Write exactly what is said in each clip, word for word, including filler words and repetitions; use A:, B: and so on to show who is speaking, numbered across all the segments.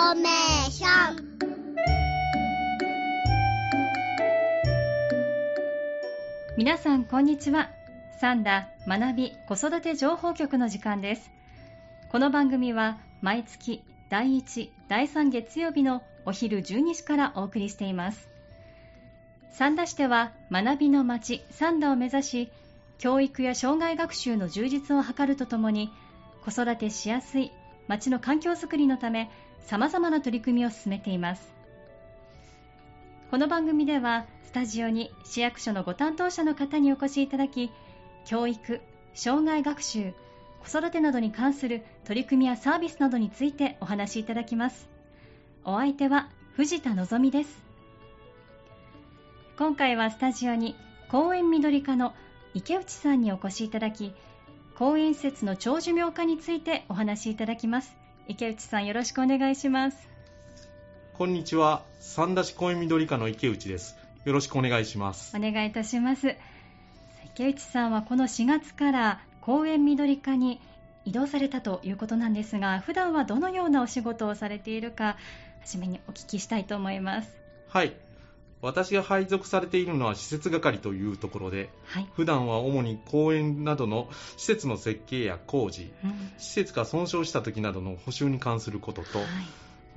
A: ーメーション。
B: 皆さんこんにちは。サンダ学び子育て情報局の時間です。この番組は毎月だいいち、だいさん月曜日のお昼じゅうにじからお送りしています。三田市では学びの街三田を目指し、教育や障害学習の充実を図るとともに、子育てしやすい街の環境づくりのため様々な取り組みを進めています。この番組ではスタジオに市役所のご担当者の方にお越しいただき、教育、障害学習、子育てなどに関する取り組みやサービスなどについてお話しいただきます。お相手は藤田のぞみです。今回はスタジオに公園緑課の池内さんにお越しいただき、公園施設の長寿命化についてお話しいただきます。池内さん、よろしくお願いします。
C: こんにちは。三田市公園緑課の池内です。よろしくお願いします。
B: お願いいたします。池内さんはこのしがつから公園緑課に移動されたということなんですが、普段はどのようなお仕事をされているか、はじめにお聞きしたいと思います。
C: はい。私が配属されているのは施設係というところで、はい、普段は主に公園などの施設の設計や工事、うん、施設が損傷した時などの補修に関することと、はい、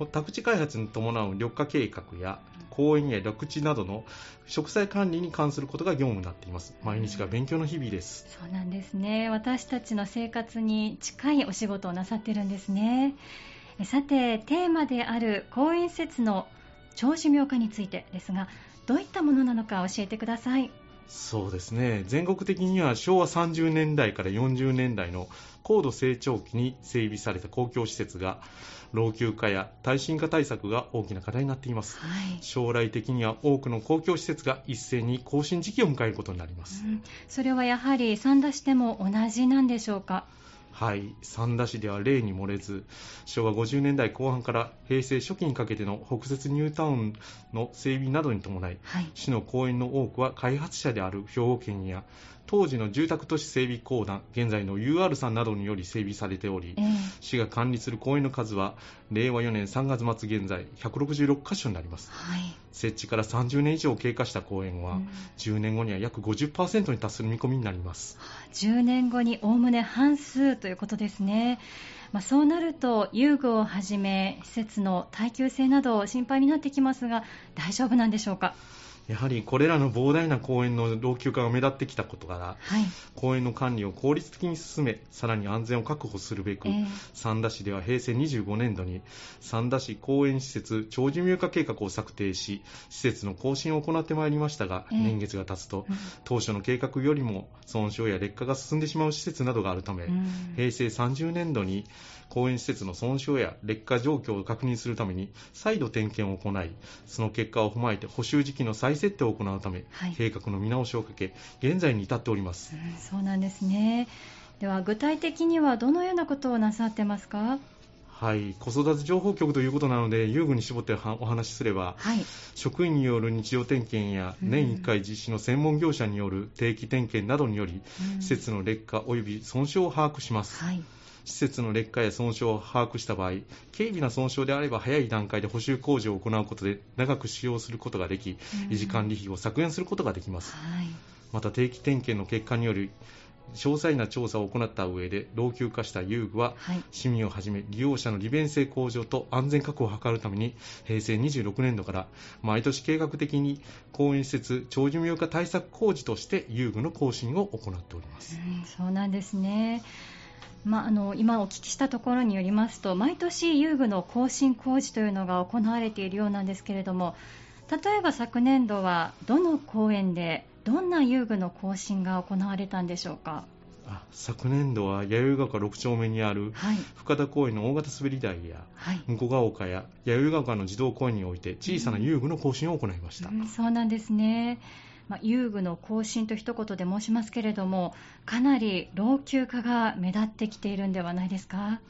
C: 宅地開発に伴う緑化計画や公園や緑地などの植栽管理に関することが業務になっています。毎日が勉強の日々です。
B: そうなんですね。私たちの生活に近いお仕事をなさっているんですね。さて、テーマである公園施設の長寿命化についてですが、どういったものなのか教えてください。
C: そうですね。全国的にはしょうわさんじゅうねんだいからよんじゅうねんだいの高度成長期に整備された公共施設が老朽化や耐震化対策が大きな課題になっています、はい、将来的には多くの公共施設が一斉に更新時期を迎えることになります、うん、
B: それはやはり三田市でも同じなんでしょうか。
C: はい、三田市では例に漏れず、しょうわごじゅうねんだいこう半から平成初期にかけての北摂ニュータウンの整備などに伴い、はい、市の公園の多くは開発者である兵庫県や当時の住宅都市整備公団、現在の ユーアール さんなどにより整備されており、えー、市が管理する公園の数はれいわよねんさんがつ末現在ひゃくろくじゅうろっかしょになります、はい、設置からさんじゅうねん以上経過した公園は、うん、じゅうねんごには約 ごじゅっパーセント に達する見込みになります。
B: じゅうねんごにおおむね半数ということですね。まあ、そうなると遊具をはじめ施設の耐久性など心配になってきますが、大丈夫なんでしょうか。
C: やはりこれらの膨大な公園の老朽化が目立ってきたことから、はい、公園の管理を効率的に進め、さらに安全を確保するべく、えー、三田市では平成にじゅうごねんどに三田市公園施設長寿命化計画を策定し、施設の更新を行ってまいりましたが、えー、年月が経つと、うん、当初の計画よりも損傷や劣化が進んでしまう施設などがあるため、うん、平成さんじゅうねんどに公園施設の損傷や劣化状況を確認するために再度点検を行い、その結果を踏まえて補修時期の再設定を行うため、はい、計画の見直しをかけ現在に至っております、
B: うん、そうなんですね。では具体的にはどのようなことをなさってますか。
C: はい、子育て情報局ということなので遊具に絞ってお話しすれば、はい、職員による日常点検や年いっかい実施の専門業者による定期点検などにより、うん、施設の劣化及び損傷を把握します、はい。施設の劣化や損傷を把握した場合、軽微な損傷であれば早い段階で補修工事を行うことで長く使用することができ、維持管理費を削減することができます、はい、また定期点検の結果により詳細な調査を行った上で老朽化した遊具は、はい、市民をはじめ利用者の利便性向上と安全確保を図るために平成にじゅうろくねんどから毎年計画的に公園施設長寿命化対策工事として遊具の更新を行っております、
B: うん、そうなんですね。まあ、あの今お聞きしたところによりますと、毎年遊具の更新工事というのが行われているようなんですけれども、例えば昨年度はどの公園でどんな遊具の更新が行われたんでしょうか。
C: あ昨年度は弥生ヶ丘ろく丁目にある深田公園の大型滑り台や、はい、向ヶ丘や弥生ヶ丘の児童公園において小さな遊具の更新を行いました、
B: うんうん、そうなんですね。まあ、遊具の更新と一言で申しますけれども、かなり老朽化が目立ってきているんではないですか。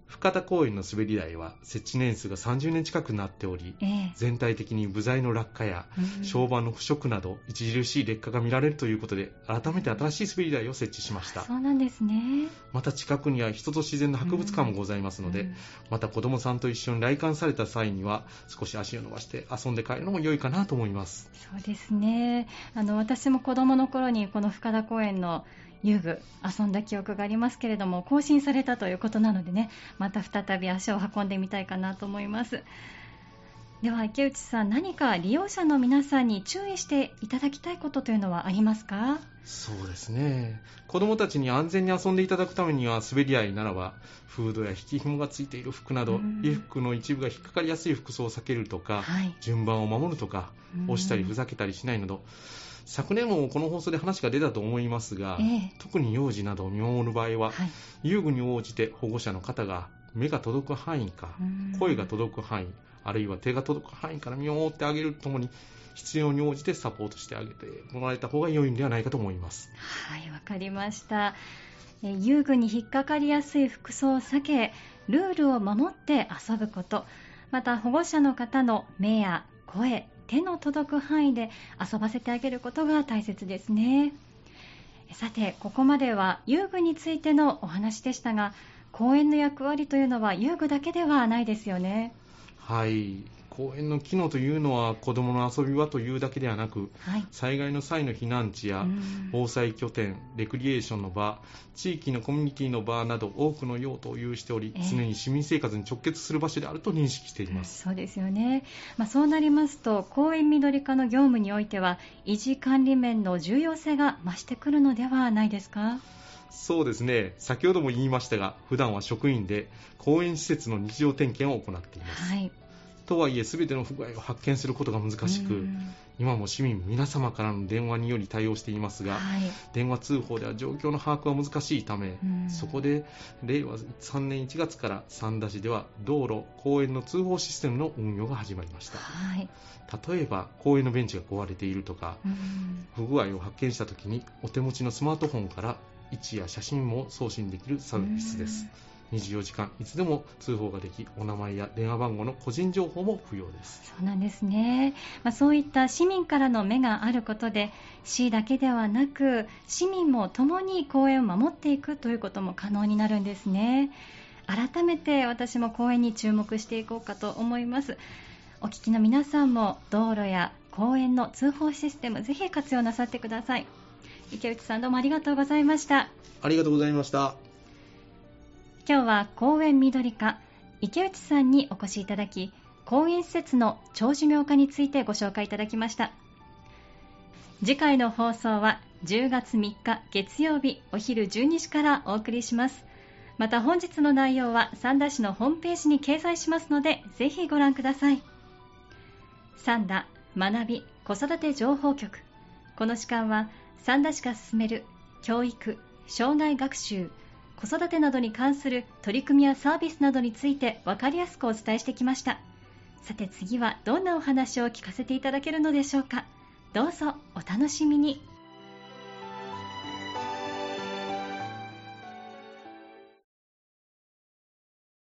C: 深田公園の滑り台は設置年数がさんじゅうねん近くなっており、
B: ええ、
C: 全体的に部材の落下や床板の腐食など著しい劣化が見られるということで、改めて新しい滑り台を設置しました。
B: そうなんですね。
C: また近くには人と自然の博物館もございますので、うん、また子どもさんと一緒に来館された際には少し足を伸ばして遊んで帰るのも良いかなと思います。
B: そうですね。あの私も子どもの頃にこの深田公園の遊具遊んだ記憶がありますけれども、更新されたということなのでね、また再び足を運んでみたいかなと思います。では池内さん、何か利用者の皆さんに注意していただきたいことというのはありますか？
C: そうですね、子どもたちに安全に遊んでいただくためには、滑り台ならばフードや引き紐がついている服など衣服の一部が引っかかりやすい服装を避けるとか、はい、順番を守るとか、押したりふざけたりしないなど、昨年もこの放送で話が出たと思いますが、えー、特に幼児などを見守る場合は、はい、遊具に応じて保護者の方が目が届く範囲か声が届く範囲、あるいは手が届く範囲から見守ってあげるとともに、必要に応じてサポートしてあげてもらえた方が良いのではないかと思います。
B: はい、わかりました。え遊具に引っかかりやすい服装を避け、ルールを守って遊ぶこと、また保護者の方の目や声、手の届く範囲で遊ばせてあげることが大切ですね。さて、ここまでは遊具についてのお話でしたが、公園の役割というのは遊具だけではないですよね。
C: はい、公園の機能というのは子どもの遊び場というだけではなく、はい、災害の際の避難地や防災拠点、レクリエーションの場、地域のコミュニティの場など多くの用途を有しており、えー、常に市民生活に直結する場所であると認識しています。
B: そうですよね。まあ、そうなりますと公園緑化の業務においては維持管理面の重要性が増してくるのではないですか？
C: そうですね、先ほども言いましたが、普段は職員で公園施設の日常点検を行っています。はい、とはいえ全ての不具合を発見することが難しく、今も市民皆様からの電話により対応していますが、はい、電話通報では状況の把握は難しいため、そこでれいわさんねんいちがつから三田市では道路・公園の通報システムの運用が始まりました。はい、例えば公園のベンチが壊れているとか、不具合を発見したときにお手持ちのスマートフォンから位置や写真も送信できるサービスです。にじゅうよじかんいつでも通報ができ、お名前や電話番号の個人情報も不要です。
B: そうなんですね。まあ、そういった市民からの目があることで、市だけではなく市民も共に公園を守っていくということも可能になるんですね。改めて私も公園に注目していこうかと思います。お聞きの皆さんも道路や公園の通報システム、ぜひ活用なさってください。池内さん、どうもありがとうございました。
C: ありがとうございました。
B: 今日は公園緑化、池内さんにお越しいただき、公園施設の長寿命化についてご紹介いただきました。次回の放送はじゅうがつみっか月曜日お昼じゅうにじからお送りします。また本日の内容は三田市のホームページに掲載しますので、ぜひご覧ください。三田学び子育て情報局、この時間は三田市が進める教育、障害学習、子育てなどに関する取り組みやサービスなどについて分かりやすくお伝えしてきました。さて次はどんなお話を聞かせていただけるのでしょうか。どうぞお楽しみに。